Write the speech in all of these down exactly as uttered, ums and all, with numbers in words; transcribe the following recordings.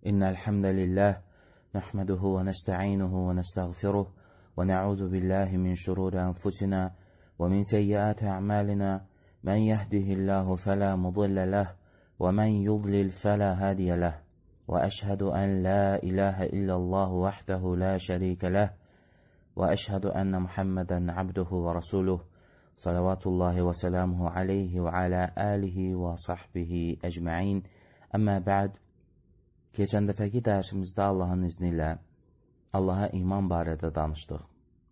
إن الحمد لله نحمده ونستعينه ونستغفره ونعوذ بالله من شرور أنفسنا ومن سيئات أعمالنا من يهده الله فلا مضل له ومن يضلل فلا هادي له وأشهد أن لا إله إلا الله وحده لا شريك له وأشهد أن محمدا عبده ورسوله صلوات الله وسلامه عليه وعلى آله وصحبه أجمعين. Əmmə bə'd, keçən dəfəki dərsimizdə Allahın izni ilə Allaha iman barədə danışdıq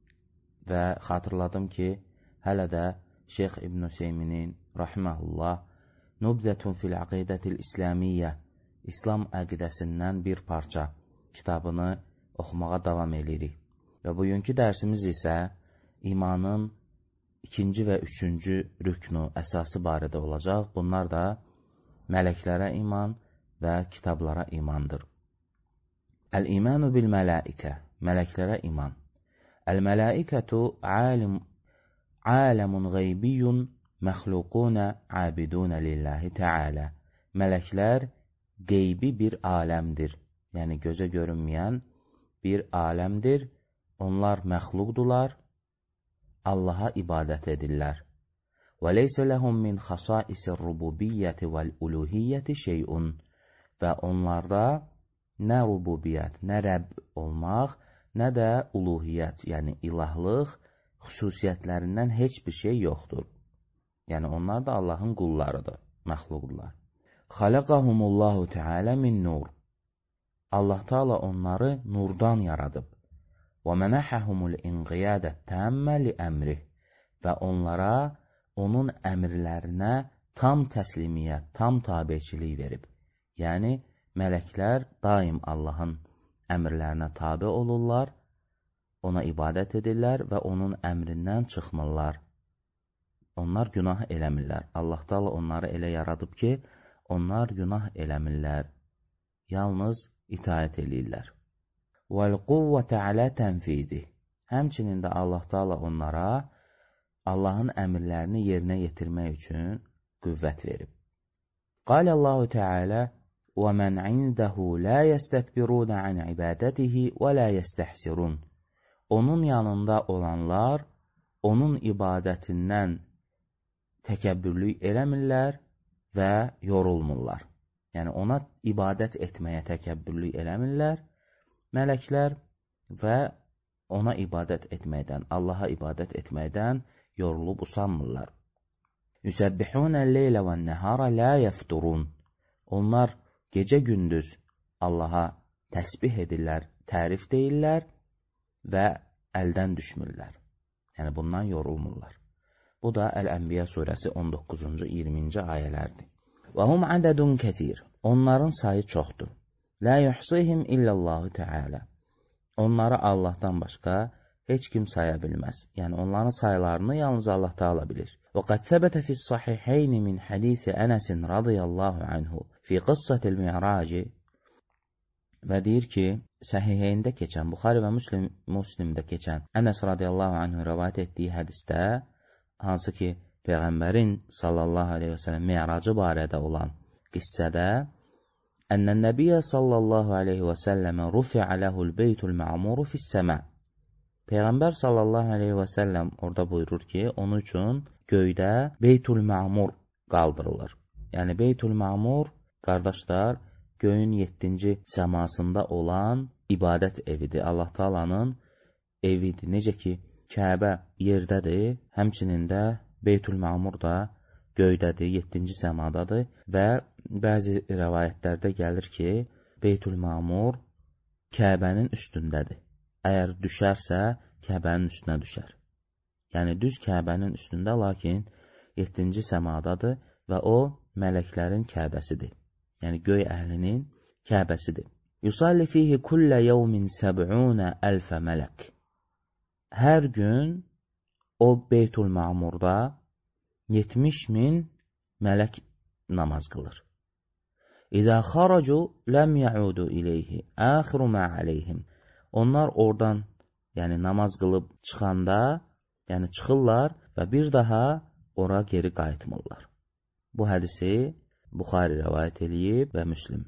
və xatırladım ki, hələ də Şeyx İbn Hüseyminin rahiməhullah Nubzətun fil Əqidətil İslamiyyə, İslam əqidəsindən bir parça kitabını oxumağa davam edirik. Və bugünkü dərsimiz isə imanın ikinci və üçüncü rüknü, əsası barədə olacaq. Bunlar da mələklərə iman və kitablara imandır. Əl-imanu bil-mələikə, mələklərə iman. Əl-mələikətü alim, aləmun qeybiyyun məxluqunə abidunə lillahi tealə. Mələklər qeybi bir aləmdir, yəni gözə görünməyən bir aləmdir. Onlar məxluqdular, Allaha ibadət edirlər. Və leysə ləhum min xasaisir rububiyyəti vəl-uluhiyyəti şeyun. Və onlarda nə rububiyyət, nə Rəbb olmaq, nə də uluhiyyət, yəni ilahlıq xüsusiyyətlərindən heç bir şey yoxdur. Yəni onlar da Allahın qullarıdır, məxluqdular. Xaləqəhumullahu tealə min nur. Allah Teala onları nurdan yaradıb. Və mənəhəhumul inqiyadət təmmə li əmrih. Və onlara onun əmrlərinə tam təslimiyyət, tam tabiçilik verib. Yəni, mələklər daim Allahın əmrlərinə tabi olurlar, ona ibadət edirlər və onun əmrindən çıxmırlar. Onlar günah eləmirlər. Allah Teala onları elə yaradıb ki, onlar günah eləmirlər. Yalnız itaət eləyirlər. Vəl-quvvətə alə tənfidi. Həmçinin də Allah Teala onlara Allahın əmrlərini yerinə yetirmək üçün qüvvət verib. Qalə Allahu Teala: وَمَنْ عِنْدَهُ لَا يَسْتَكْبِرُونَ عَنْ عِبَادَتِهِ وَلَا يَسْتَحْسِرُونَ. Onun yanında olanlar, onun ibadətindən təkəbbürlük eləmirlər və yorulmurlar. Yəni, ona ibadət etməyə təkəbbürlük eləmirlər, mələklər və ona ibadət etməkdən, Allaha ibadət etməkdən yorulub usanmırlar. يُسَبِّحُونَ اللَّيْلَ وَالنَّهَارَ لَا يَفْتُرُونَ. Onlar gecə-gündüz Allaha təsbih edirlər, tərif deyirlər və əldən düşmürlər. Yəni, bundan yorulmurlar. Bu da Əl-Ənbiya surəsi on doqquzuncu iyirminci ayələrdir. Və hum ədədun kətir. Onların sayı çoxdur. Lə yuhsihim illəllahu tealə. Onları Allahdan başqa heç kim saya bilməz. Yəni, onların sayılarını yalnız Allah Teala bilir. Və qəd səbətə fis-sahiheyni min hədisi Ənəsin radiyallahu anhu fi qıssatil mi'raci. Və deyir ki, səhiheyndə keçən, Buxari və Müslim, Müslimdə keçən Ənəs radiyallahu anhu rəvayət etdiyi hədisdə, hansı ki, Peyğəmbərin sallallahu aleyhi və səlləm mi'racı barədə olan qissədə, Ənnən nəbiyyə sallallahu aleyhi və səlləmə rufi'a ləhul beytul mə'muru fis-səmə. Peyğəmbər sallallahu aleyhi və səlləm orada buyurur ki, onun üçün göydə Beytul Mə'mur qaldırılır. Yəni, Beytul Mə'mur, qardaşlar, göyün yeddinci səmasında olan ibadət evidir. Allah Teala'nın evidir. Necə ki, Kəbə yerdədir, həmçinin də Beytul Mə'mur da göydədir, yeddinci səmadadır və bəzi rəvayətlərdə gəlir ki, Beytul Mə'mur Kəbənin üstündədir. Əgər düşərsə, Kəbənin üstünə düşər. Yəni, düz Kəbənin üstündə, lakin yeddinci səmadadır və o, mələklərin Kəbəsidir. Yəni, göy əhlinin Kəbəsidir. Yusalli fihi kullə yevmin səb'unə əlfə mələk. Hər gün o, Beytul Mə'murda yetmiş min mələk namaz qılır. İzə xaracu ləm yəudu iləyhi, əxiru mə aleyhim. Onlar oradan, yəni namaz qılıb çıxanda, yəni çıxırlar və bir daha ora geri qayıtmırlar. Bu hədisi Buxari rəvayət eləyib və Müslim.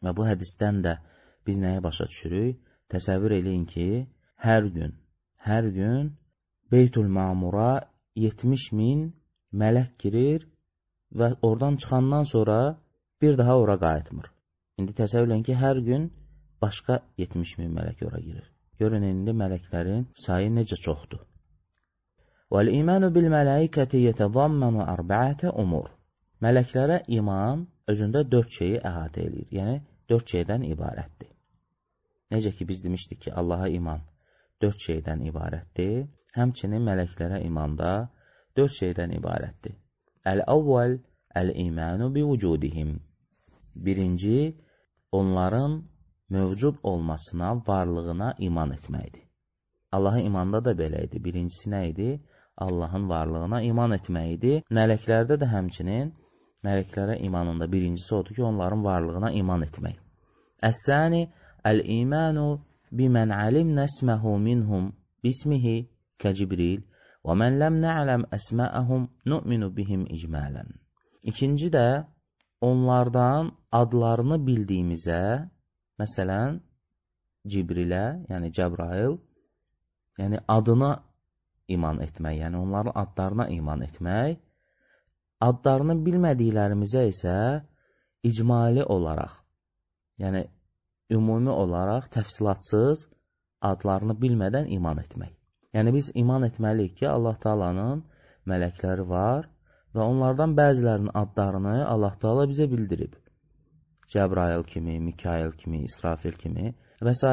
Və bu hədisdən də biz nəyə başa düşürük? Təsəvvür eləyin ki, hər gün, hər gün Beytül Mamura yetmiş min mələk girir və oradan çıxandan sonra bir daha ora qayıtmır. İndi təsəvvür eləyin ki, hər gün başqa yetmiş min mələk ora girir. Görün, indi mələklərin sayı necə çoxdur. وَالْإِيمَانُ بِالْمَلَائِكَةِ يَتَضَمَّنُ أَرْبَعَةَ أُمُورٍ. Mələklərə iman özündə dörd şeyi əhatə edir. Yəni, dörd şeydən ibarətdir. Necə ki, biz demişdik ki, Allaha iman dörd şeydən ibarətdir. Həmçinin mələklərə imanda dörd şeydən ibarətdir. Əl-əvvəl əl-imanu bi-vücudihim. Birinci, onların mövcud olmasına, varlığına iman etməkdir. Allaha imanda da belə idi. Birincisi nə idi? Allahın varlığına iman etmək idi. Mələklərdə də həmçinin mələklərə imanında birincisi odur ki, onların varlığına iman etmək. Əs-sani əl-imanu bimən alimnə isməhu minhum bismihi kə-Cibril və mən ləm nə'ləm əsməəhum nu'minu bihim icmələn. İkinci də onlardan adlarını bildiyimizə, məsələn, Cibrilə, yəni Cəbrail, yəni adına iman etmək, yəni onların adlarına iman etmək, adlarını bilmədiklərimizə isə icmali olaraq, yəni ümumi olaraq təfsilatsız adlarını bilmədən iman etmək. Yəni biz iman etməliyik ki, Allah Taala'nın mələkləri var və onlardan bəzilərinin adlarını Allah Taala bizə bildirib. Cəbrail kimi, Mikail kimi, İsrafil kimi və s.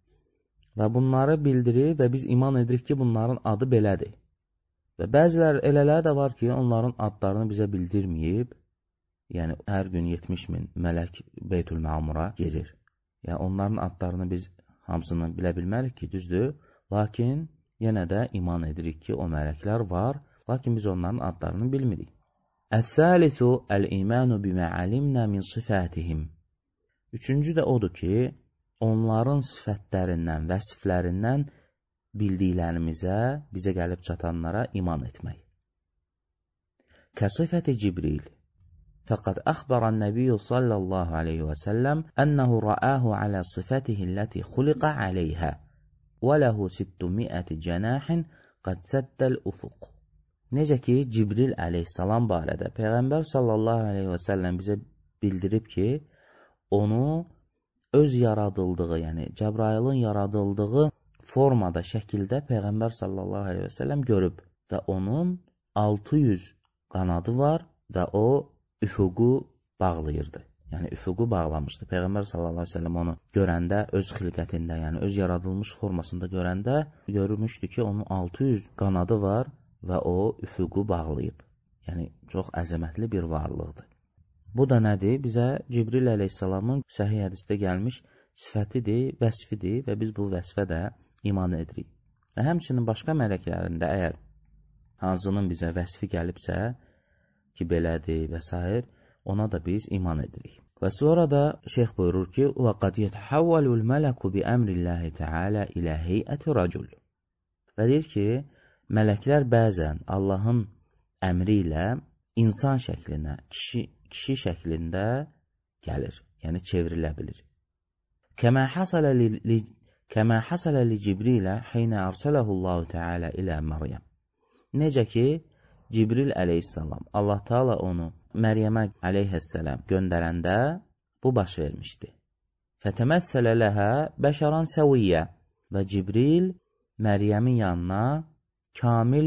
Və bunları bildirir və biz iman edirik ki, bunların adı belədir. Və bəzilər elələri də var ki, onların adlarını bizə bildirməyib, yəni hər gün yetmiş min mələk Beytül Mamura girir. Yəni onların adlarını biz hamısını bilə bilmərik ki, düzdür, lakin yenə də iman edirik ki, o mələklər var, lakin biz onların adlarını bilmirik. Əs-salisu əl-imanu bimə alimnə min sifətihim. Üçüncü də odur ki, onların sifətlərindən, vəsiflərindən bildiklərimizə, bizə gəlib çatanlara iman etmək. Kəsifəti Cibril. Fəqəd əxbərən nəbiyyu sallallahu aleyhi və səlləm ənəhu rəəhu alə sifətihi ləti xuliqə aleyhə və ləhu sittəmi'əti cənəhin qəd səddəl ufuq. Necə ki, Cibril aleyhissalam barədə Peyğəmbər sallallahu aleyhi və səlləm bizə bildirib ki, onu öz yaradıldığı, yəni Cəbrailin yaradıldığı formada, şəkildə Peyğəmbər sallallahu aleyhi və səlləm görüb və onun altı yüz qanadı var və o üfüqu bağlayırdı. Yəni üfüqu bağlamışdı. Peyğəmbər sallallahu aleyhi və səlləm onu görəndə, öz xilqətində, yəni öz yaradılmış formasında görəndə görmüşdü ki, onun altı yüz qanadı var və o üfüqu bağlayıb. Yəni çox əzəmətli bir varlıqdır. Bu da nədir? Bizə Cibril əleyhissalamın səhih hədisdə gəlmiş sifətidir, vəsfidir və biz bu vəsfə də iman edirik. Və həmçinin başqa mələklərində əgər hansının bizə vəsfi gəlibsə ki, belədir və s. ona da biz iman edirik. Və sonra da şeyx buyurur ki, وَقَدْ يَتَحَوَّلُ الْمَلَكُ بِأَمْرِ اللّٰهِ تَعَالَى إِلَى هَيْئَةِ رَجُلٍ. Və deyir ki, mələklər bəzən Allahın əmri ilə insan şəklinə, kişi kişi şəklində gəlir, yəni çevrilə bilir. Kəmə hasələ li kəmə hasələ li Cibrilə hinə ərsələhullahu Teala ilə Məryəm. Necə ki, Cibril əleyhissalam, Allah Teala onu Məryəmə əleyhissalam göndərəndə bu baş vermişdi. Fətəməssələ ləhə bəşəran səviyyə və Cibril Məryəmin yanına kamil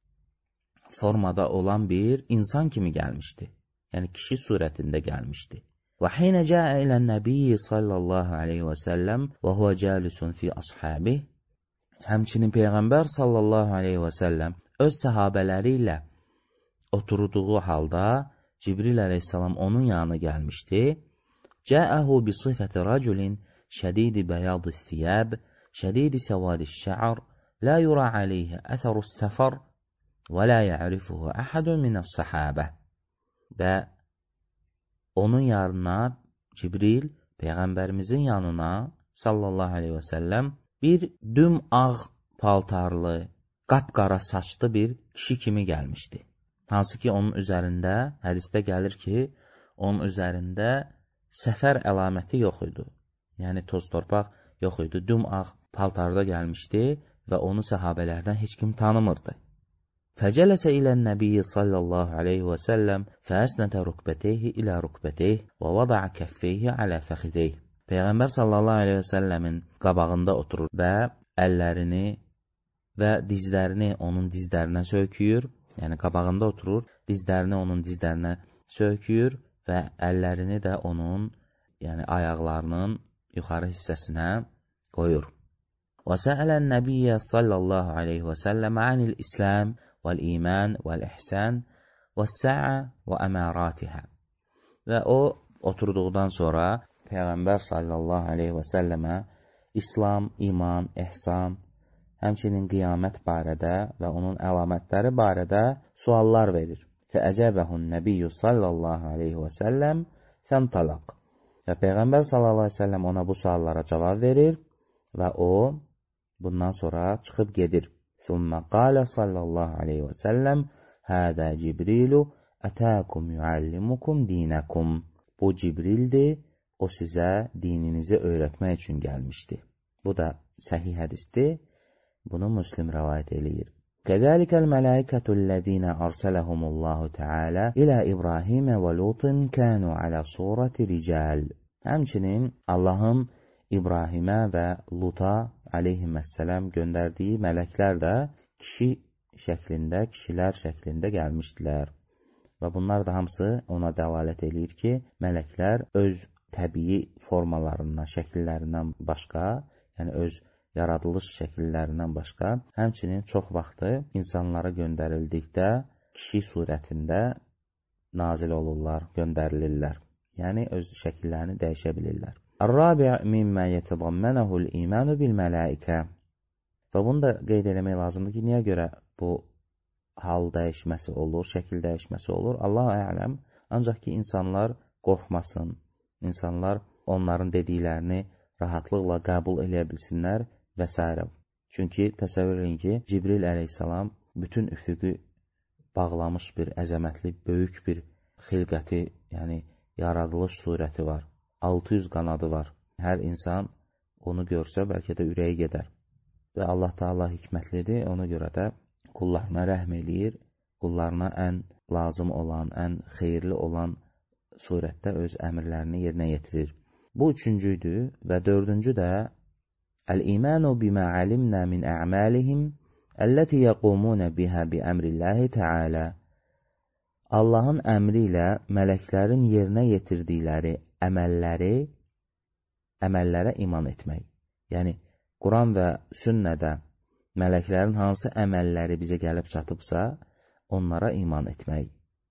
formada olan bir insan kimi gəlmişdi. Yəni kişi surətində gəlmişdi. Və hinə cəə ilən nəbiyyi sallallahu aleyhi və səlləm və huvə cəlisun fi ashabih. Həmçinin Peyğəmbər sallallahu aleyhi və səlləm öz səhabələri ilə oturduğu halda Cibril əleyhissalam onun yanına gəlmişdi. Cəəhu bi sifəti raculin şədidi bəyadis thiyab, şədidi səvadis şə'r, la yura aleyhi əsərus səfər və la ya'rifuhu əhədun minəs səhabə. Və onun yanına Cibril, Peyğəmbərimizin yanına sallallahu aleyhi və səlləm bir düm ağ paltarlı, qapqara saçlı bir kişi kimi gəlmişdi. Hansı ki, onun üzərində, hədisdə gəlir ki, onun üzərində səfər əlaməti yox idi. Yəni toz torpaq yox idi. Dümağ paltarda gəlmişdi və onu səhabələrdən heç kim tanımırdı. Fəcələsə ilən-nəbiyyi sallallahu aleyhi və səlləm fəəsnətə rükbəteyhi ilə rükbəteyh və vada'a kəffeyhi alə fəxideyh. Peyğəmbər sallallahu aleyhi və səlləmin qabağında oturur və əllərini və dizlərini onun dizlərinə söyküyür. Yəni qabağında oturur, dizlərini onun dizlərinə söyküyür və əllərini də onun, yəni ayaqlarının yuxarı hissəsinə qoyur. Və səələn nəbiyyə sallallahu aleyhi və səlləm anil İslam vəl-iman vəl-ihsan vəs-sə'a və əməratihə. Və o, oturduqdan sonra Peyğəmbər sallallahu aleyhi və səlləmə İslam, iman, ihsan, həmçinin qiyamət barədə və onun əlamətləri barədə suallar verir. Fəəcəbəhun nəbiyyü sallallahu aleyhi və səlləm fəntalaq. Və Peyğəmbər sallallahu aleyhi və səlləm ona bu suallara cavab verir və o, bundan sonra çıxıb gedir. Thumma qalə sallallahu aleyhi və səlləm Hədə Cibrilu ətəkum yuallimukum dinəkum. Bu Cibrildir, o sizə dininizi öyrətmək üçün gəlmişdi. Bu da səhih hədisdir. Bunu Müslim rəvayət eləyir. Kəzəlikəl mələikətüllədinə arsələhumullahu Teala ilə İbrahimə və Lutin kənu alə surəti rical. Həmçinin Allahın İbrahimə və Luta aleyhissalam göndərdiyi mələklər də kişi şəklində, kişilər şəklində gəlmişdilər. Və bunlar da hamısı ona dəlalət edir ki, mələklər öz təbii formalarından, şəkillərindən başqa, yəni öz yaradılış şəkillərindən başqa, həmçinin çox vaxtı insanlara göndərildikdə kişi surətində nazil olurlar, göndərilirlər. Yəni öz şəkillərini dəyişə bilirlər. Ar-rabi' mimmə yetədammənəhul imanu bil mələikə. Və bunu da qeyd eləmək lazımdır ki, niyə görə bu hal dəyişməsi olur, şəkil dəyişməsi olur? Allah-u ələm, ancaq ki, insanlar qorxmasın, insanlar onların dediklərini rahatlıqla qəbul eləyə bilsinlər və s. Çünki təsəvvür edin ki, Cibril əleyhissalam bütün üfüqü bağlamış bir əzəmətli, böyük bir xilqəti, yəni yaradılış surəti var. altı yüz qanadı var. Hər insan onu görsə, bəlkə də ürəyi gedər. Və Allah Taala hikmətlidir, ona görə də qullarına rəhm eləyir, qullarına ən lazım olan, ən xeyirli olan surətdə öz əmrlərini yerinə yetirir. Bu üçüncüydür və dördüncü də Əl-imanu bimə alimnə min ə'məlihim əlləti yəqumunə bihə bi əmrilləhi Teala. Allahın əmri ilə mələklərin yerinə yetirdikləri əməlləri, əməllərə iman etmək. Yəni, Quran və sünnədə mələklərin hansı əməlləri bizə gəlib çatıbsa, onlara iman etmək.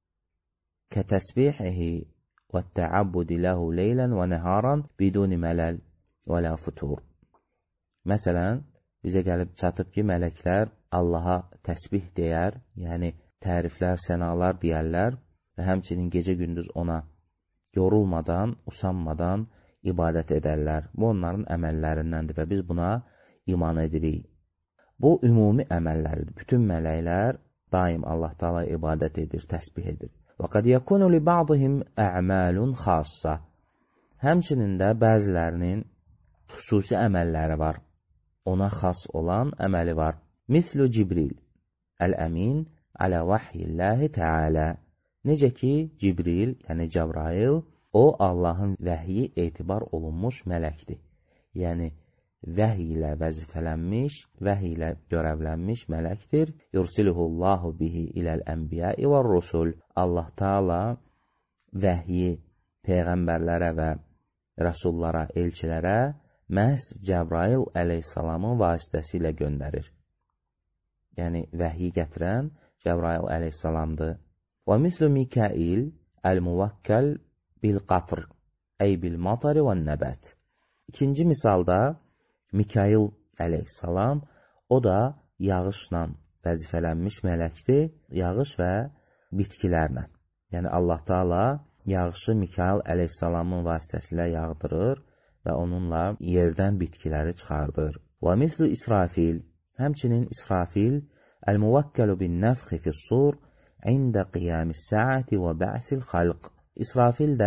Kətəsbihihi və təabbudi ləhu leylən və nəharan biduni mələl və lə futur. Məsələn, bizə gəlib çatıb ki, mələklər Allaha təsbih deyər, yəni təriflər, sənalar deyərlər və həmçinin gecə-gündüz ona yorulmadan, usanmadan ibadət edərlər. Bu, onların əməllərindəndir və biz buna iman edirik. Bu, ümumi əməlləridir. Bütün mələklər daim Allah Taala ibadət edir, təsbih edir. Və qəd yəkunu li ba'dihim ə'malun xassa. Həmçinin də bəzilərinin xüsusi əməlləri var. Ona xas olan əməli var. Mislu Cibril, əl-əmin alə vahyilləhi Teala. Necə ki, Cibril, yəni Cəbrail, o Allahın vəhyi etibar olunmuş mələkdir. Yəni, vəhy ilə vəzifələnmiş, vəhy ilə görəvlənmiş mələkdir. Yursiluhullahu bihi iləl-ənbiyai və rusul. Allah Taala vəhyi peyğəmbərlərə və rəsullara, elçilərə məhz Cəbrail əleyhissalamın vasitəsilə göndərir. Yəni, vəhyi gətirən Cəbrail əleyhissalamdır. Və mislu Mikail əl-muvakkəl bil-qatr, əy bil-matari və nəbət. İkinci misalda Mikail əleyhissalam, o da yağışla vəzifələnmiş mələkdir, yağış və bitkilərlə. Yəni, Allah Taala yağışı Mikail əleyhissalamın vasitəsilə yağdırır və onunla yerdən bitkiləri çıxardır. Və mislu İsrafil, həmçinin İsrafil əl-muvakkəlu bin-nəfxi fis-sur İndə qiyamis-səati və bə'sil xalq. İsrafil də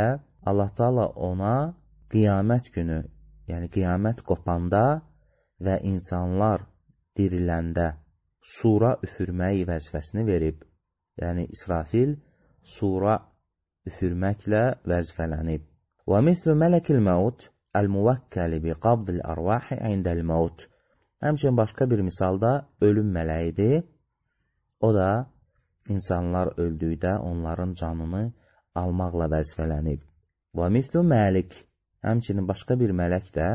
Allah Taala ona qiyamət günü, yəni qiyamət qopanda və insanlar diriləndə sura üfürmək vəzifəsini verib. Yəni İsrafil sura üfürməklə vəzifələnib. Və mislu mələkil məut əl-muvakkəli bi qabdil arvahi indəl məut. Həmçinin başqa bir misalda ölüm mələyidir. O da insanlar öldükdə onların canını almaqla vəzifələnib. Və mislu məlik. Həmçinin başqa bir mələk də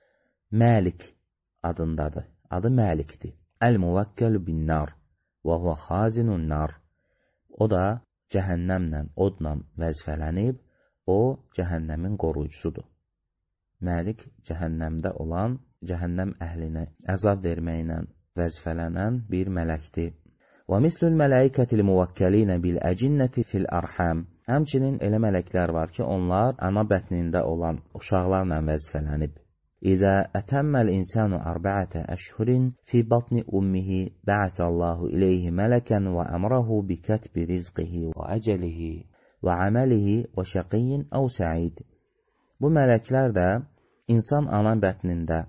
Məlik adındadır. Adı Məlikdir. Əl-muvakkəlu bin-nar və huvə xazinun nar. O da cəhənnəmlə, odla vəzifələnib. O, cəhənnəmin qoruyucusudur. Məlik cəhənnəmdə olan, cəhənnəm əhlinə əzab verməklə vəzifələnən bir mələkdir. Və mislul mələikətil muvakkəlinə bil əcinnəti fil arham. Həmçinin elə mələklər var ki, onlar ana bətnində olan uşaqlarla vəzifələnib. İzə ətəmməl insanu arba'ətə əşhurin fi batni ummihi bə'ətəllahu iləyhi mələkən və əmrahu bi kətbi rizqihi və əcəlihi və əməlihi və şəqiyyin əv səid. Bu mələklər də insan ana bətnində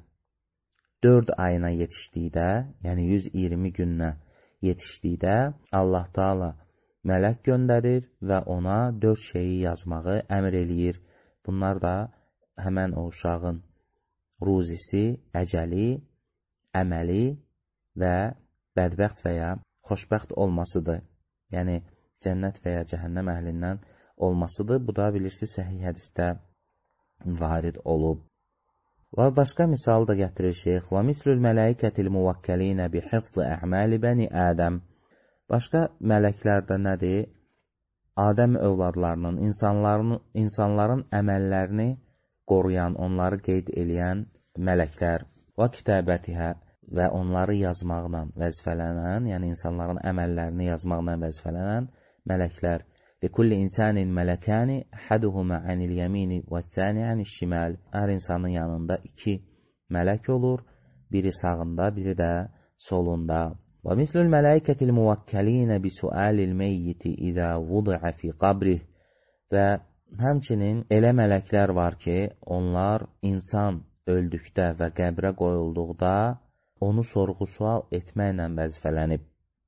dörd ayına yetişdikdə, yəni yüz iyirmi günlə yetişdikdə Allah Taala mələk göndərir və ona dörd şeyi yazmağı əmr eləyir. Bunlar da həmən o uşağın ruzisi, əcəli, əməli və bədbəxt və ya xoşbəxt olmasıdır. Yəni, cənnət və ya cəhənnəm əhlindən olmasıdır. Bu da bilirsiniz, səhih hədisdə varid olub. Və başqa misal da gətirir şeyx. Və mislül mələikətil muvakkəlinə bi hifzli ə'məli bəni Ədəm. Başqa mələklər də nədir? Adəm övladlarının, insanların, insanların əməllərini qoruyan, onları qeyd eləyən mələklər və kitəbətihə və onları yazmaqla vəzifələnən, yəni insanların əməllərini yazmaqla vəzifələnən mələklər. Likulli insanin mələkəni əhəduhumə anil yəmini və thəni anil şimal. Hər insanın yanında iki mələk olur, biri sağında, biri də solunda. Və mislul mələikətil muvakkəlinə bi sualil meyyiti izə vudu'a fi qabrih. Və həmçinin elə mələklər var ki, onlar insan öldükdə və qəbrə qoyulduqda onu sorğu-sual etməklə vəzifələnib.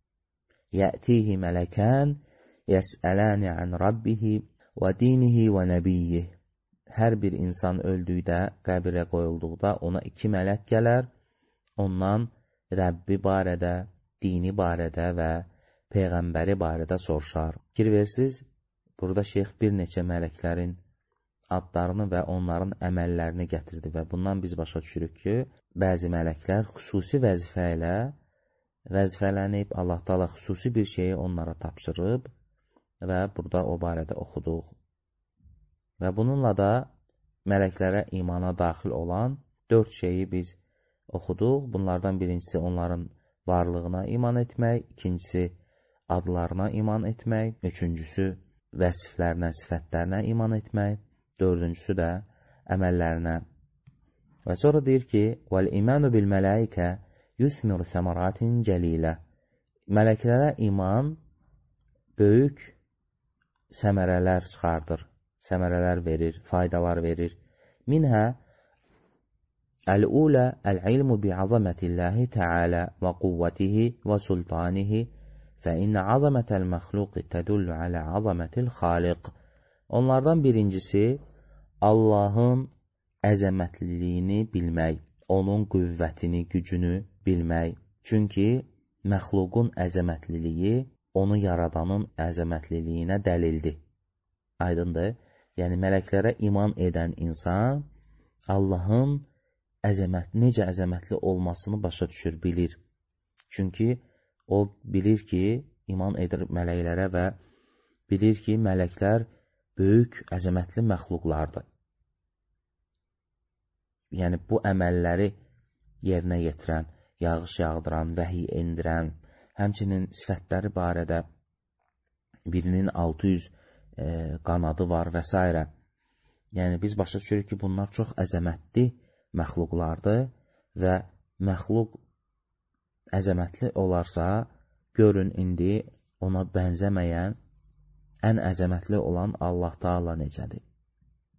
Yətihi mələkən yəsələni ən rabbihi və dinihi və nəbiyyih. Hər bir insan öldükdə, qəbrə qoyulduqda ona iki mələk gələr, ondan Rəbbi barədə, dini barədə və Peyğəmbəri barədə soruşar. Fikir versiz, burada şeyx bir neçə mələklərin adlarını və onların əməllərini gətirdi və bundan biz başa düşürük ki, bəzi mələklər xüsusi vəzifə ilə vəzifələnib, Allah Taala xüsusi bir şeyi onlara tapşırıb və burada o barədə oxuduq. Və bununla da mələklərə imana daxil olan dörd şeyi biz oxuduq. Bunlardan birincisi onların varlığına iman etmək, ikincisi adlarına iman etmək, üçüncüsü vəsiflərinə, sifətlərinə iman etmək, dördüncüsü də əməllərinə. Və sonra deyir ki, وَالْإِمَانُ بِالْمَلَائِكَ يُثْمِرُ ثَمَرَاتٍ جَلِيلَ. Mələklərə iman böyük səmərələr çıxardır, səmərələr verir, faydalar verir. Minhə əl-ulə əl-ilmu bi'azamətillāhi təalə və quvvətihi və sultanihi fəinnə azamətəl məxluqi tədullu alə azamətil xaliq. Onlardan birincisi Allahın əzəmətliliyini bilmək, onun qüvvətini, gücünü bilmək. Çünki məxluqun əzəmətliliyi onu yaradanın əzəmətliliyinə dəlildir. Aydındır? Yəni, mələklərə iman edən insan Allahın əzəmət, necə əzəmətli olmasını başa düşür, bilir. Çünki o bilir ki, iman edir mələklərə və bilir ki, mələklər böyük, əzəmətli məxluqlardır. Yəni, bu əməlləri yerinə yetirən, yağış yağdıran, vəhiy endirən, həmçinin sifətləri barədə birinin altı yüz e, qanadı var və s. Yəni, biz başa düşürük ki, bunlar çox əzəmətli məxluqlardır və məxluq əzəmətli olarsa, görün indi ona bənzəməyən ən əzəmətli olan Allah Taala necədir.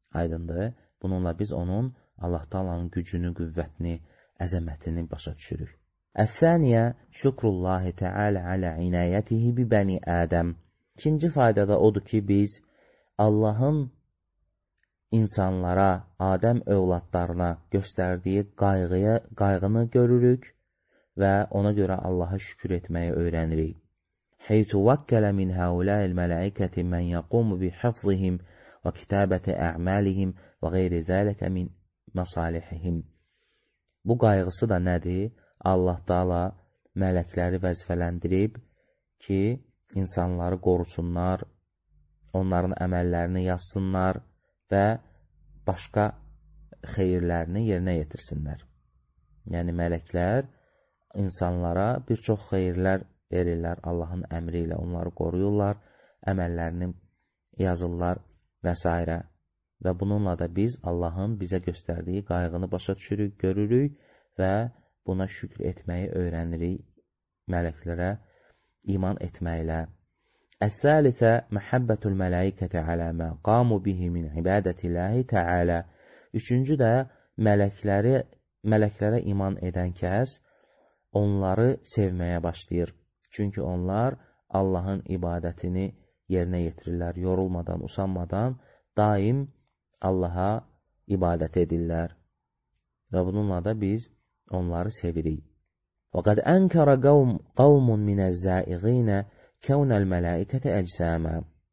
Aydındır. Bununla biz onun Allah Taala'nın gücünü, qüvvətini, əzəmətini başa düşürük. Əs-saniyə şükrullahi Teala alə inayətihi bi bəni Ədəm. İkinci fayda da odur ki, biz Allahın insanlara, Adəm övladlarına göstərdiyi qayğıya, qayğını görürük və ona görə Allaha şükür etməyi öyrənirik. Heytu vakkələ min həuləil mələikəti mən yəqumu bi hifzihim və kitabəti ə'məlihim və qeyri zəlikə min məsalihihim. Bu qayğısı da nədir? Allah Taala mələkləri vəzifələndirib ki, insanları qorusunlar, onların əməllərini yazsınlar və başqa xeyirlərini yerinə yetirsinlər. Yəni, mələklər insanlara bir çox xeyirlər verirlər Allahın əmri ilə, onları qoruyurlar, əməllərini yazırlar və s. Və bununla da biz Allahın bizə göstərdiyi qayğını başa düşürük, görürük və buna şükür etməyi öyrənirik mələklərə iman etməklə. Əs-səlisə məhəbbətul mələikəti alə mə qamu bihi min ibadətillahi Teala. Üçüncü də mələkləri, mələklərə iman edən kəs onları sevməyə başlayır. Çünki onlar Allahın ibadətini yerinə yetirirlər, yorulmadan, usanmadan daim Allaha ibadət edirlər. Və bununla da biz onları sevirik. Və qəd ənkərə qavmun minəz-zəiğinə kəvnəl mələikətə əcsamə.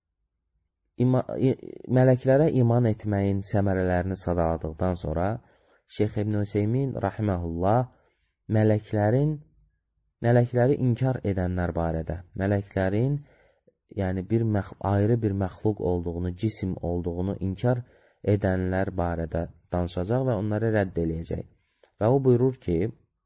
Mələklərə iman etməyin səmərələrini sadaladıqdan sonra Şeyx İbn Hüseymin rahiməhullah mələklərin mələkləri inkar edənlər barədə, mələklərin yəni bir ayrı bir məxluq olduğunu, cisim olduğunu inkar edənlər barədə danışacaq və onları rədd eləyəcək. Və o buyurur ki,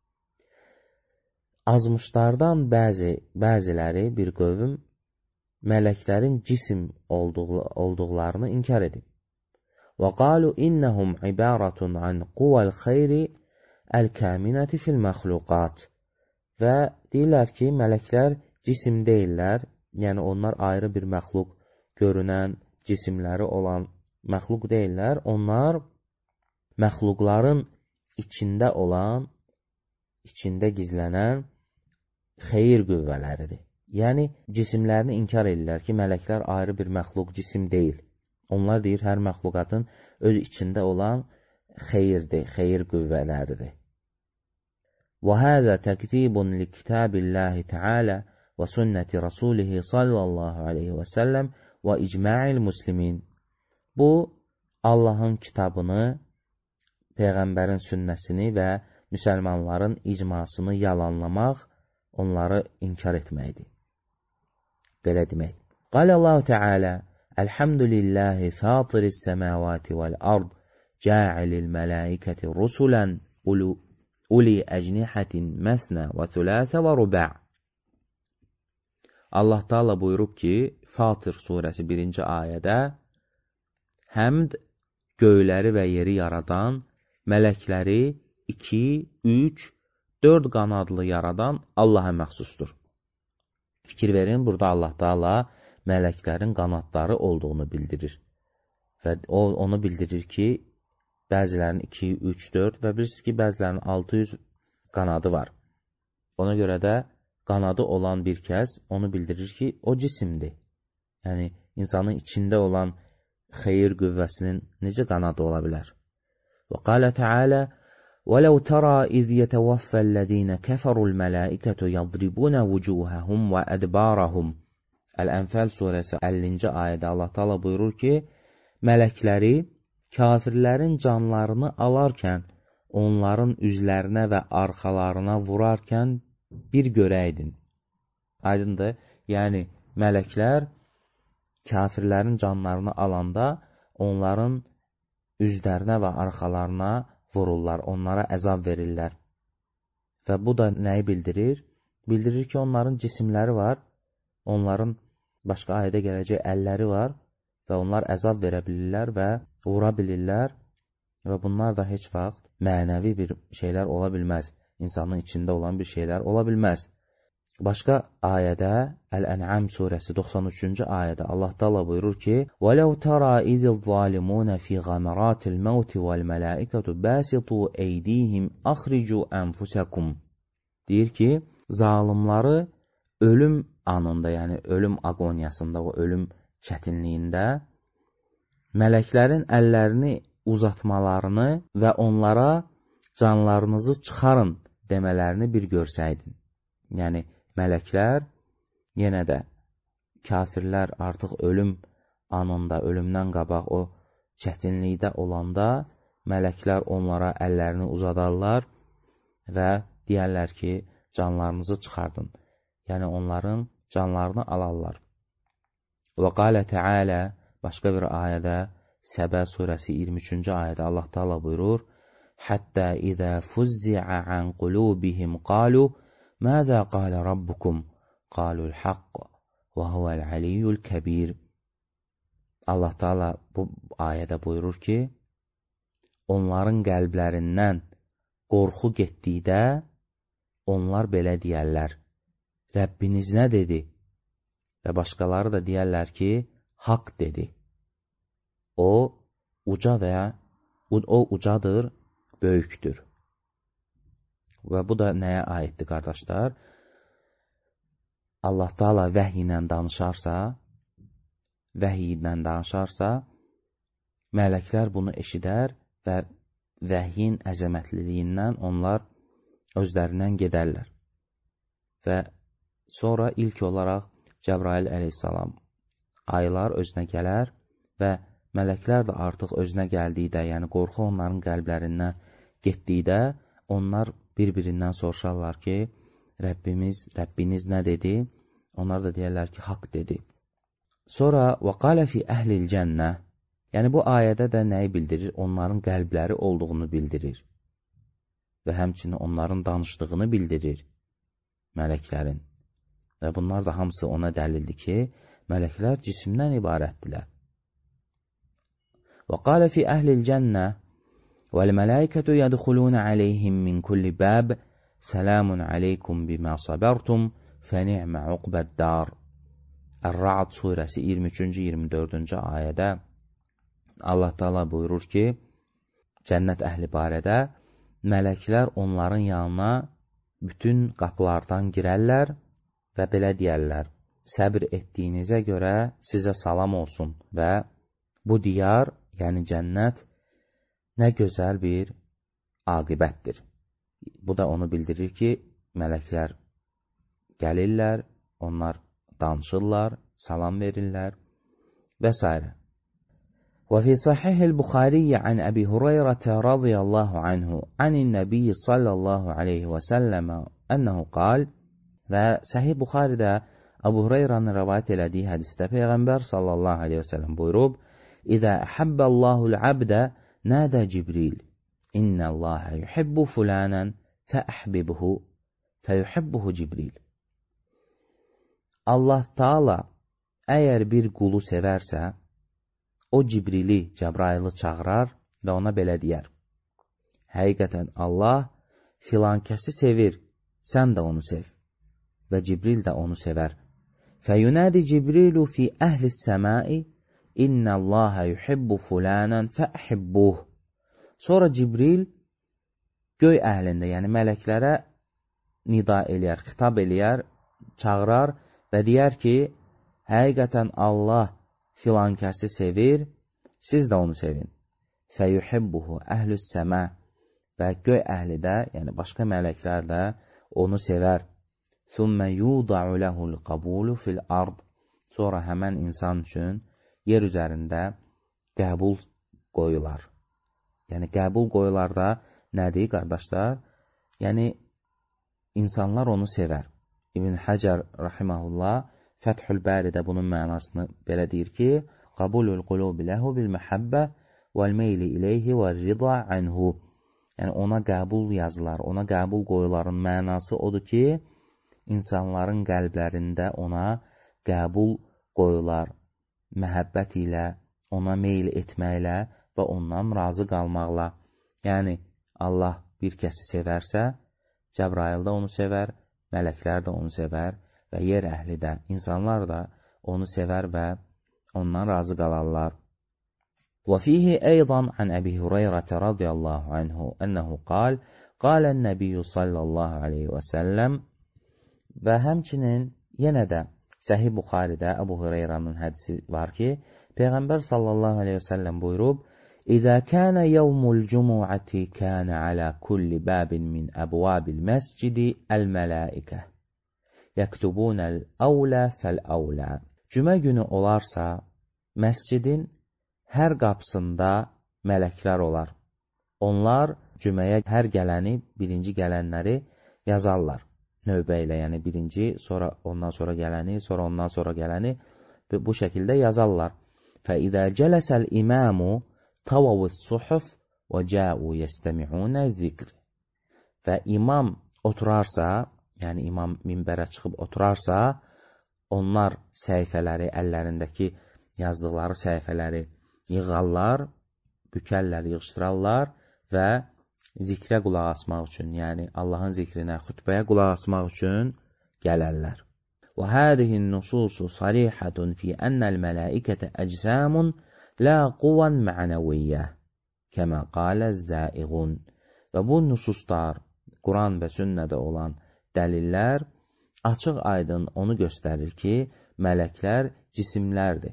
azmışlardan bəzi, bəziləri bir qövm mələklərin cisim olduğu, olduqlarını inkar edib. Və qalu innəhum ibaratun an quvəl xeyri əl-kəminəti fil məxluqat. Və deyirlər ki, mələklər cisim deyirlər, yəni onlar ayrı bir məxluq görünən, cisimləri olan məxluq deyirlər. Onlar məxluqların içində olan, içində gizlənən xeyir qüvvələridir. Yəni, cisimlərini inkar edirlər ki, mələklər ayrı bir məxluq, cisim deyil. Onlar deyir, hər məxluqatın öz içində olan xeyirdir, xeyir qüvvələridir. Və həzə təqdibun li kitabillahi Teala və sünnəti rasulihi sallallahu aleyhi və səlləm və icma'il muslimin. Bu, Allahın kitabını, Peyğəmbərin sünnəsini və müsəlmanların icmasını yalanlamaq, onları inkar etməkdir. Belə demək. Qalallahu Teala, Elhamdülillahi fatiris səməvati vəl-ard, ca'ilil mələikəti rusulən uli əcnihətin məsnə və thüləsə və ruba'. Allah Taala buyurub ki, Fatir surəsi birinci ayədə, həmd göyləri və yeri yaradan, mələkləri iki, üç, dörd qanadlı yaradan Allaha məxsusdur. Fikir verin, burada Allah Taala mələklərin qanadları olduğunu bildirir. Və o, onu bildirir ki, bəzilərinin iki, üç, dörd və bilirsiniz ki, bəzilərinin altı yüz qanadı var. Ona görə də qanadı olan bir kəs onu bildirir ki, o cisimdir. Yəni, insanın içində olan xeyir qüvvəsinin necə qanadı ola bilər? Və qalə Teala, وَلَوْ تَرَى إِذْ يَتَوَفَّى الَّذ۪ينَ كَفَرُوا الْمَلَائِكَةُ يَضْرِبُونَ وُجُوهَهُمْ وَأَدْبَارَهُمْ. Əl-Ənfəl surəsi əllinci ayədə Allah Taala buyurur ki, mələkləri kafirlərin canlarını alarkən, onların üzlərinə və arxalarına vurarkən bir görəydin. Aydındır, yəni mələklər kafirlərin canlarını alanda onların üzlərinə və arxalarına vururlar, onlara əzab verirlər. Və bu da nəyi bildirir? Bildirir ki, onların cisimləri var, onların başqa ayədə gələcək əlləri var və onlar əzab verə bilirlər və vura bilirlər və bunlar da heç vaxt mənəvi bir şeylər ola bilməz. İnsanın içində olan bir şeylər ola bilməz. Başqa ayədə, Əl-Ən'am surəsi doxsan üçüncü ayədə Allah Taala buyurur ki: "Və-ləv tərə iziz-zalimun fi gamaratil-maut vel-mələikətu basitu eydihim axricu anfusakum." Deyir ki, zalimları ölüm anında, yəni ölüm agoniyasında, o ölüm çətinliyində mələklərin əllərini uzatmalarını və onlara canlarınızı çıxarın demələrini bir görsəydin. Yəni mələklər yenə də kafirlər artıq ölüm anında, ölümdən qabaq o çətinlikdə olanda mələklər onlara əllərini uzadarlar və deyərlər ki, canlarınızı çıxardın. Yəni onların canlarını alarlar. Və qalə Teala, başqa bir ayədə, Səbə surəsi iyirmi üçüncü ayədə Allah Taala buyurur: "Hatta izə fuzzi'a an qulubihim qalu Məzə qalə rabbukum? Qalul haqq və huvəl aliyyul kəbir." Allah Taala bu ayədə buyurur ki, onların qəlblərindən qorxu getdikdə onlar belə deyərlər: Rəbbiniz nə dedi? Və başqaları da deyərlər ki, haqq dedi. O uca və o ucadır, böyükdür. Və bu da nəyə aiddir, qardaşlar? Allah Taala vəhy ilə danışarsa, vəhy ilə danışarsa, mələklər bunu eşidər və vəhyin əzəmətliliyindən onlar özlərindən gedərlər. Və sonra ilk olaraq Cəbrail əleyhissalam aylar özünə gələr və mələklər də artıq özünə gəldikdə, yəni qorxu onların qəlblərindən getdikdə, onlar bir-birindən soruşarlar ki, Rəbbimiz, Rəbbiniz nə dedi? Onlar da deyərlər ki, haqq dedi. Sonra və qalə fi əhlil cənnə, yəni bu ayədə də nəyi bildirir? Onların qəlbləri olduğunu bildirir. Və həmçinin onların danışdığını bildirir mələklərin. Və bunlar da hamısı ona dəlildir ki, mələklər cisimdən ibarətdirlər. Və qalə fi əhlil cənnə وَالْمَلَائِكَةُ يَدْخُلُونَ عَلَيْهِمْ مِنْ كُلِّ بَابٍ سَلَامٌ عَلَيْكُمْ بِمَا صَبَرْتُمْ فَنِعْمَ عُقْبَ الدَّارِ Ər-Ra'd surəsi iyirmi üçüncü iyirmi dördüncü ayədə Allah Taala buyurur ki, cənnət əhli barədə mələklər onların yanına bütün qapılardan girərlər və belə deyərlər: səbr etdiyinizə görə sizə salam olsun və bu diyar, yəni cənnət, nə gözəl bir aqibətdir. Bu da onu bildirir ki, mələklər gəlirlər, onlar danışırlar, salam verirlər və s. Və fi sahihil Buxariyyə an Əbi Hüreyrətə radiyallahu anhu anin nəbiyyi sallallahu aleyhi və səlləmə ənəhu qal və Səhih Buxaridə Əbu Hüreyrənin rəvayət elədiyi hədisdə Peyğəmbər sallallahu aleyhi və səlləm buyurub: İzə əhəbbəllahu l-abdə nədə Cibril, İnnəlləhə yuhibbu fulanən fəəhbibhu fəyuhibbuhu Cibril. Allah Taala əgər bir qulu sevərsə, o Cibrili, Cəbrailı çağırar və ona belə deyər: həqiqətən Allah filan kəsi sevir, sən də onu sev. Və Cibril də onu sevər. Fəyunədi Cibrilu fi əhlis səmai İnnəlləhə yuhibbu fulanən fəəhibbuh. Sonra Cibril göy əhlində, yəni mələklərə nida eləyər, xitab eləyər, çağırar və deyər ki, həqiqətən Allah filan kəsi sevir, siz də onu sevin. Fəyuhibbuhu əhlüs səmə və göy əhli də, yəni başqa mələklər də onu sevər. Thumma yuda'u lehul qabulu fil ard. Sonra həmən insan üçün yer üzərində qəbul qoyular. Yəni qəbul qoyularda nədir, qardaşlar? Yəni insanlar onu sevər. İbn Həcər rahimehullah Fəthül Bəridə bunun mənasını belə deyir ki, qabulul qulubi lehu bil məhəbbə vəl meyli ileyhi və rida anhu. Yəni ona qəbul yazılar, ona qəbul qoyuların mənası odur ki, insanların qəlblərində ona qəbul qoyular, məhəbbət ilə, ona meyl etməklə və ondan razı qalmaqla. Yəni Allah bir kəsi sevərsə, Cəbrail də onu sevər, mələklər də onu sevər və yer əhli də, insanlar da onu sevər və ondan razı qalarlar. وفيه أيضا عن أبي هريرة رضي الله عنه أنه قال قال النبي صلى الله عليه وسلم və həmçinin yenə də Səhih Buxaridə Əbu Hüreyrənin hədisi var ki, Peyğəmbər sallallahu aleyhi və səlləm buyurub, İzə kənə yevmul cumu'ati kənə alə kulli bəbin min əbvabil məscidi əl-mələikə yəktubunəl əvlə fəl-əvlə. Cümə günü olarsa, məscidin hər qapısında mələklər olar. Onlar cüməyə hər gələni, birinci gələnləri yazarlar. Növbə ilə, yəni birinci, sonra ondan sonra gələni, sonra ondan sonra gələni bu şəkildə yazarlar. فَإِذَا جَلَسَ الْإِمَامُ تَوَوُ الصُّحُفْ وَجَاءُوا يَسْتَمِعُونَ الذِّكْرِ. Və imam oturarsa, yəni imam minbərə çıxıb oturarsa, onlar səhifələri, əllərindəki yazdıqları səhifələri yığarlar, bükərlər, yığışdırarlar və zikrə qulaq asmaq üçün, yəni Allahın zikrinə, xütbəyə qulaq asmaq üçün gələrlər. وهذه النصوص صريحة في أن الملائكة أجسام لا قوى معنوية كما قال الزائغون. Və bu nususlar, Quran və sünnədə olan dəlillər açıq aydın onu göstərir ki, mələklər cisimlərdir,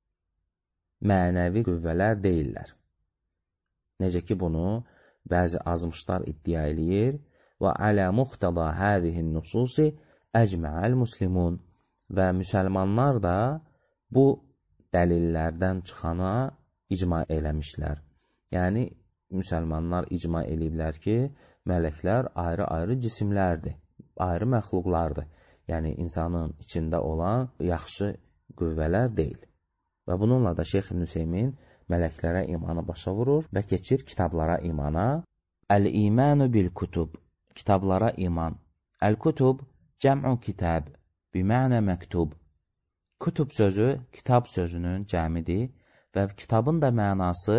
mənəvi qüvvələr deyillər. Necə ki, bunu bəzi azmışlar iddia eləyir. Və alə muqtada həzihin nususi əcməəl muslimun. Və müsəlmanlar da bu dəlillərdən çıxana icma eləmişlər. Yəni, müsəlmanlar icma eləyiblər ki, mələklər ayrı-ayrı cisimlərdir, ayrı məxluqlardır. Yəni, insanın içində olan yaxşı qüvvələr deyil. Və bununla da Şeyx İbn Hüseymin mələklərə imanı başa vurur və keçir kitablara imana. Əl-imanu bil-kutub, kitablara iman. Əl-kutub cəm'u kitab, bimənə məktub. Kutub sözü, kitab sözünün cəmidir və kitabın da mənası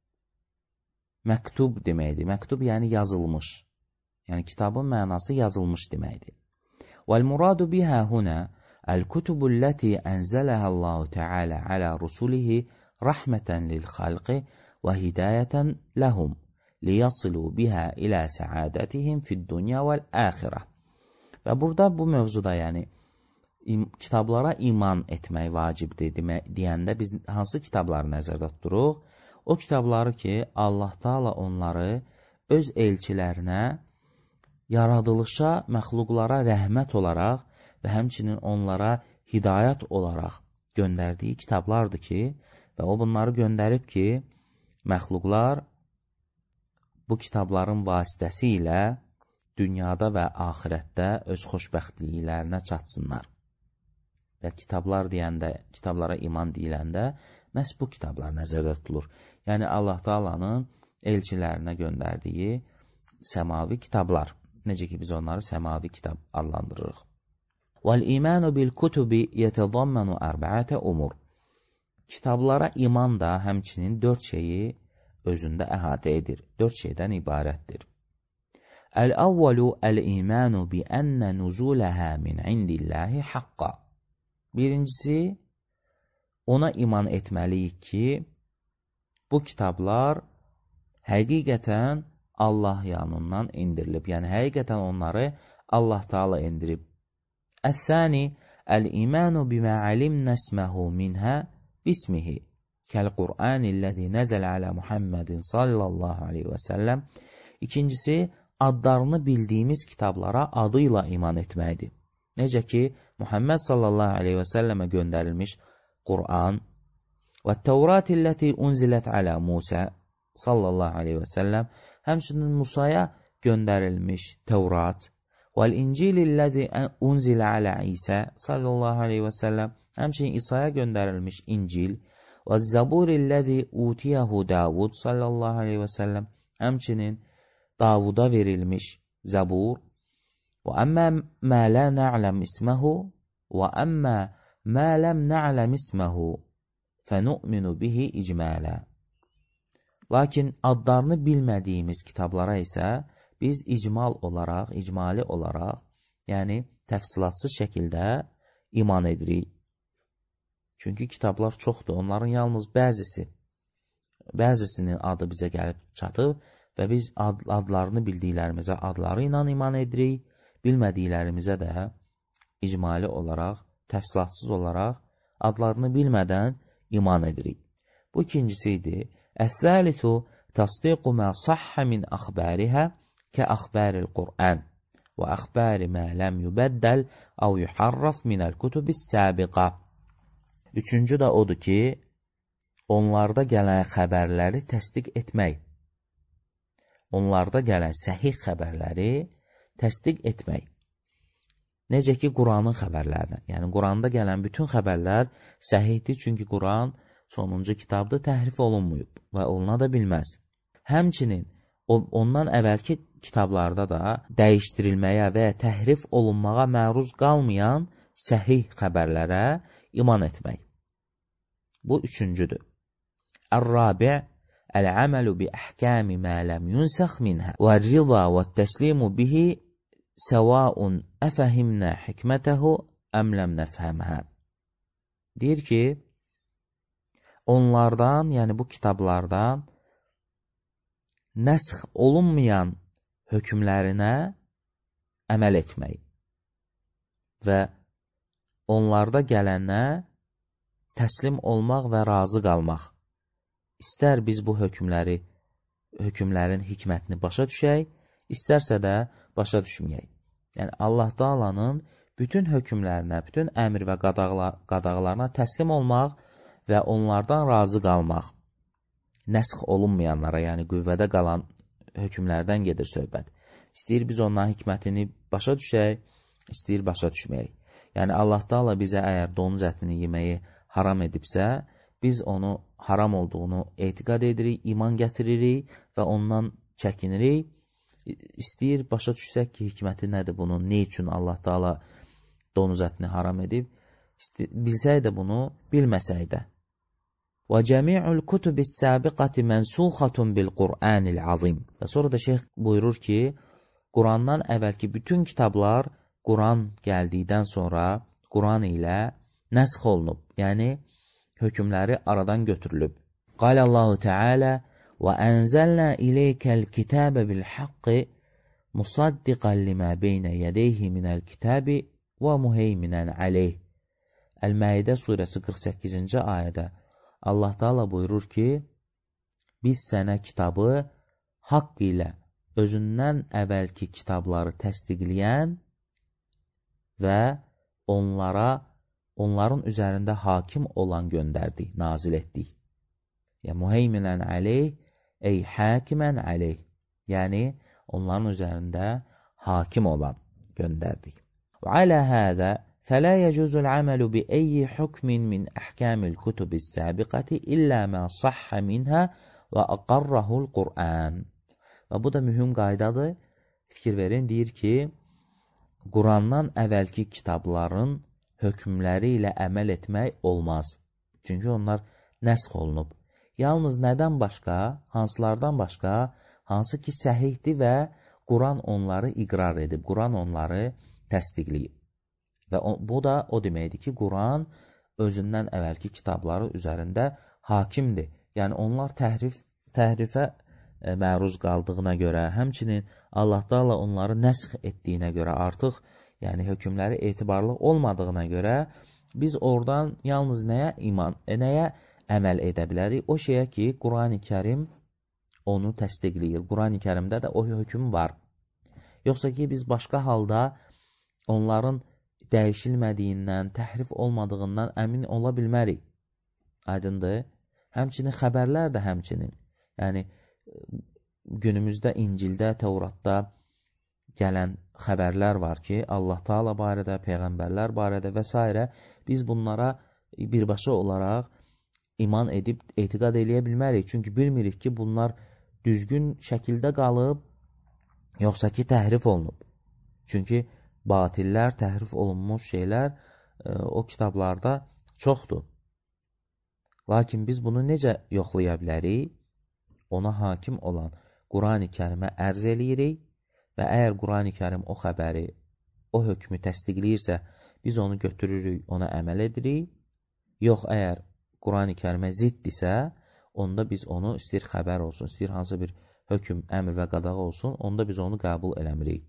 məktub deməkdir. Məktub yəni yazılmış. Yəni kitabın mənası yazılmış deməkdir. Vəl-muradu bihə hunə əl-kutubu ləti ənzələhə Allahu Teala alə rusulihi rəhmətən lil-xalqi və hidayətən ləhum liyasilu bihə ilə səadətihim fid-dunya vəl-əxirə. Və burada bu mövzuda, yəni im, kitablara iman etmək vacibdir deyəndə biz hansı kitabları nəzərdə tuturuq? O kitabları ki, Allah Taala onları öz elçilərinə, yaradılışa, məxluqlara rəhmət olaraq və həmçinin onlara hidayət olaraq göndərdiyi kitablardır ki, və o bunları göndərib ki, məxluqlar bu kitabların vasitəsi ilə dünyada və axirətdə öz xoşbəxtliklərinə çatsınlar. Və kitablar deyəndə, kitablara iman deyiləndə, məhz bu kitablar nəzərdə tutulur. Yəni, Allah Taala'nın elçilərinə göndərdiyi səmavi kitablar. Necə ki, biz onları səmavi kitab adlandırırıq. وَالْإِيمَانُ بِالْكُتُبِ يَتَضَمَّنُ أَرْبَعَةَ أُمُرٍ. Kitablara iman da həmçinin dörd şeyi özündə əhatə edir. Dörd şeydən ibarətdir. Əl-əvvəlu əl-imanu bi-ənnə nuzuləhə min indillahi haqqa. Birincisi, ona iman etməliyik ki, bu kitablar həqiqətən Allah yanından indirilib. Yəni, həqiqətən onları Allah Taala indirib. Əs-sani, əl-imanu bimə alimnə isməhu minhə bismihi. Kəl-Qur'anilləzi nəzəl alə Muhammedin sallallahu aleyhi və səlləm. İkincisi, adlarını bildiyimiz kitablara adıyla iman etməkdir. Necə ki, Muhammed sallallahu aleyhi və səlləmə göndərilmiş Qur'an və Tevratilləti unzilət alə Musa sallallahu aleyhi və səlləm, həmçinin Musaya göndərilmiş Tevrat vəl-İncililləzi unzilə alə İsa sallallahu aleyhi və səlləm, həmçinin İsa'ya göndərilmiş İncil və Zaburilləzi utiyəhu Davud sallallahu aleyhi və səlləm, həmçinin Davuda verilmiş Zabur və əmmə mə lə nə'ləm isməhu və əmmə mə ləm nə'ləm isməhu fənu'minu bihi icmələ. Lakin adlarını bilmədiyimiz kitablara isə biz icmal olaraq, icmali olaraq Yəni, təfsilatsız şəkildə iman edirik. Çünki kitablar çoxdur. Onların yalnız bəzisi, bəzisinin adı bizə gəlib çatıb və biz ad, adlarını bildiklərimizə adları ilə iman edirik, bilmədiklərimizə də icmali olaraq, təfsilatsız olaraq adlarını bilmədən iman edirik. Bu ikincisi idi. Əs-səlisu təsdiqu mə sahhə min əxbərihə kə əxbəril Qur'an və əxbəri mə ləm yübəddəl əv yuharraf minəl kutubis səbiqə. Üçüncü də odur ki, onlarda gələn xəbərləri təsdiq etmək. Onlarda gələn səhih xəbərləri təsdiq etmək. Necə ki, Quranın xəbərlərinə. Yəni, Quranda gələn bütün xəbərlər səhihdir, çünki Quran sonuncu kitabdır, təhrif olunmuyub və oluna da bilməz. Həmçinin, ondan əvvəlki kitablarda da dəyişdirilməyə və təhrif olunmağa məruz qalmayan səhih xəbərlərə iman etmək. Bu üçüncüdür. Ər-rabi' əl-əməlu bi əhkəmi mə ləm yunsəx minhə və rıza və təslimu bihi səvaun əfəhimnə hikmətəhu əm ləm nəfhəmhə. Deyir ki, onlardan, yəni bu kitablardan nəsx olunmayan hökmlərinə əməl etmək və onlarda gələnə təslim olmaq və razı qalmaq. İstər biz bu hökmləri, hökmlərin hikmətini başa düşək, istərsə də başa düşməyək. Yəni, Allah Taala'nın bütün hökmlərinə, bütün əmr və qadağalarına təslim olmaq və onlardan razı qalmaq. Nəsx olunmayanlara, yəni qüvvədə qalan hökmlərdən gedir söhbət. İstəyir biz onların hikmətini başa düşək, istəyir başa düşməyək. Yəni, Allah Taala bizə əgər donuz ətini yeməyi haram edibsə, biz onu haram olduğunu etiqad edirik, iman gətiririk və ondan çəkinirik. İstəyir başa düşsək ki, hikməti nədir bunun, ne üçün Allah Taala donuz ətini haram edib, bilsək də bunu, bilməsək də. Və cəmi'ul kutubis səbiqəti mənsuxatun bil Qur'anil azim. Və sonra da şeyx buyurur ki, Qurandan əvvəlki bütün kitablar Quran gəldikdən sonra Quran ilə nəsx olunub, yəni hökmləri aradan götürülüb. Qalallahu Teala və ənzəlnə ileykəl kitəbə bil haqqi musaddiqən limə beynə yədeyhi minəl kitəbi və muheyminən aleyh. Əl-Məidə surəsi qırx səkkizinci ayədə Allah Taala buyurur ki, biz sənə kitabı haqq ilə özündən əvvəlki kitabları təsdiqləyən və onlara, onların üzərində hakim olan göndərdik, nazil etdik. Yəni, muheyminən aleyh, ey həkimən aleyh. Yəni, onların üzərində hakim olan göndərdik. Və alə hədə fələ yəcuzul əməlu bi eyyi hukmin min əhkəmil kutubis səbiqəti illə mə sahhə minhə və əqarrahul Qur'an. Və bu da mühüm qaydadır. Fikir verin, deyir ki, Qurandan əvvəlki kitabların hökmləri ilə əməl etmək olmaz. Çünki onlar nəsx olunub. Yalnız nədən başqa, hansılardan başqa, hansı ki səhihdir və Quran onları iqrar edib, Quran onları təsdiqləyib. Və o, bu da o deməkdir ki, Quran özündən əvvəlki kitabları üzərində hakimdir. Yəni, onlar təhrif, təhrifə e, məruz qaldığına görə, həmçinin Allah Taala onları nəsx etdiyinə görə artıq, yəni hökmləri etibarlı olmadığına görə, biz oradan yalnız nəyə iman, e, nəyə əməl edə bilərik? O şeyə ki, Quran-ı Kərim onu təsdiqləyir. Quran-ı Kərimdə də o hökm var. Yoxsa ki, biz başqa halda onların dəyişilmədiyindən, təhrif olmadığından əmin ola bilmərik. Aydındır. Həmçinin xəbərlər də həmçinin. Yəni, günümüzdə İncildə, Tevratda gələn xəbərlər var ki, Allah Taala barədə, Peyğəmbərlər barədə və s. Biz bunlara birbaşa olaraq iman edib, etiqad eləyə bilmərik. Çünki bilmirik ki, bunlar düzgün şəkildə qalıb, yoxsa ki, təhrif olunub. Çünki batillər, təhrif olunmuş şeylər e, o kitablarda çoxdur. Lakin biz bunu necə yoxlaya bilərik? Ona hakim olan Quran-ı Kərimə ərz eləyirik və əgər Quran-ı Kərim o xəbəri o hökmü təsdiqləyirsə, biz onu götürürük, ona əməl edirik. Yox, əgər Qurani kərimə ziddirsə, onda biz onu istəyir xəbər olsun, istəyir hansı bir hökm, əmr və qadağa olsun, onda biz onu qəbul eləmirik.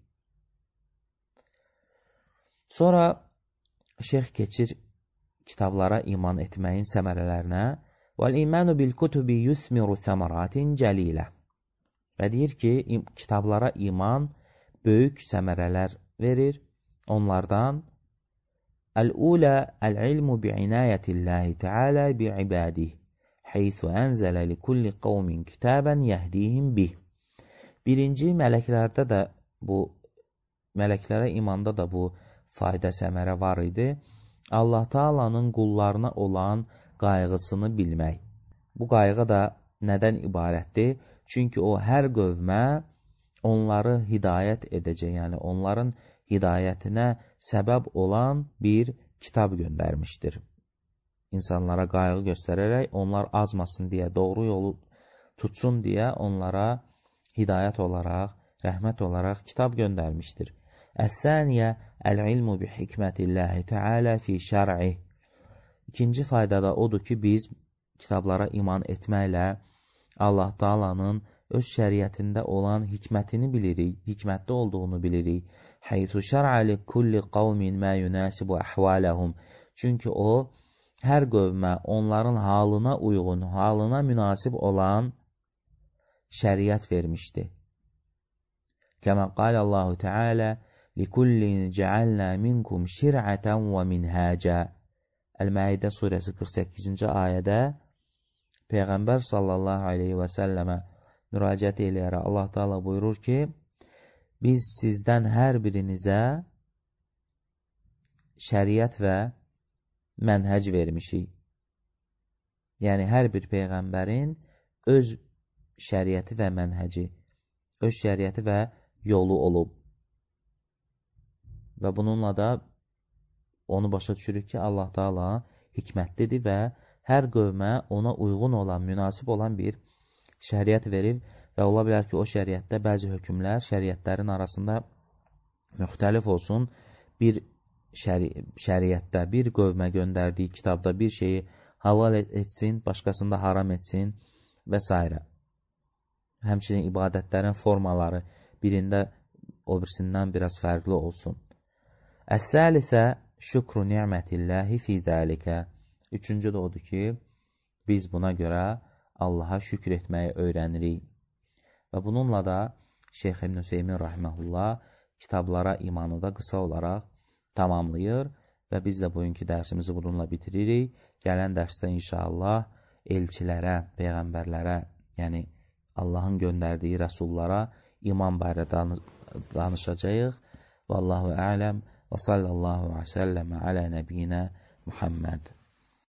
Sonra şeyx keçir kitablara iman etməyin səmərələrinə. وَالْإِيمَانُ بِالْكُتُبِ يُثْمِرُ ثَمَرَاتٍ جَلِيلَةٍ Və deyir ki, kitablara iman böyük səmərələr verir. Onlardan Əl-Ulə Əl-İlmu bi'inayətilləhi Teala bi'ibadih Heythu ənzələ likulli qavmin kitəbən yəhdihim bih Birinci mələklərdə də bu, mələklərə imanda da bu fayda səmərə var idi. Allah Taala'nın qullarına olan qayğısını bilmək. Bu qayğı da nədən ibarətdir? Çünki o hər qövmə onları hidayət edəcək, yəni onların hidayətinə səbəb olan bir kitab göndərmişdir. İnsanlara qayğı göstərərək, onlar azmasın deyə, doğru yolu tutsun deyə onlara hidayət olaraq, rəhmət olaraq kitab göndərmişdir. Əs-səniyə əl-ilmu bi hikmətilləhi Teala fi şər'ih İkinci fayda da odur ki, biz kitablara iman etməklə Allah Taala'nın öz şəriətində olan hikmətini bilirik, hikmətli olduğunu bilirik. Heythu şər'a li kulli qavmin mə yunasibu əhvaləhum Çünki o, hər qövmə onların halına uyğun, halına münasib olan şəriət vermişdi. Kəmə qalə Allahu Teala لِكُلِّنْ جَعَلْنَا مِنْكُمْ شِرْعَةً وَمِنْهَاجًا Əl-Məidə surəsi qırx səkkizinci ayədə Peyğəmbər sallallahu aleyhi və səlləmə müraciət eləyərək Allah Taala buyurur ki, biz sizdən hər birinizə şəriət və mənhəc vermişik. Yəni, hər bir Peyğəmbərin öz şəriəti və mənhəci, öz şəriəti və yolu olub. Və bununla da onu başa düşürük ki, Allah Taala hikmətlidir və hər qövmə ona uyğun olan, münasib olan bir şəriət verir və ola bilər ki, o şəriətdə bəzi hökmlər şəriətlərin arasında müxtəlif olsun. Bir şəri şəriətdə, bir qövmə göndərdiyi kitabda bir şeyi halal etsin, başqasında haram etsin və s. Həmçinin ibadətlərin formaları birində o birisindən biraz fərqli olsun. Əs-səlisə şükru ni'mətilləhi fi dəlikə Üçüncü də odur ki, biz buna görə Allaha şükür etməyi öyrənirik. Və bununla da Şeyx İbn Hüseymin rahimehullah kitablara imanı da qısa olaraq tamamlayır və biz də bugünkü dərsimizi bununla bitiririk. Gələn dərsdə inşallah elçilərə, peyğəmbərlərə, yəni Allahın göndərdiyi rəsullara iman barədə danışacağıq. Vallahu a'lem və sallallahu aleyhi və səlləm alə nəbiyinə Muhammed.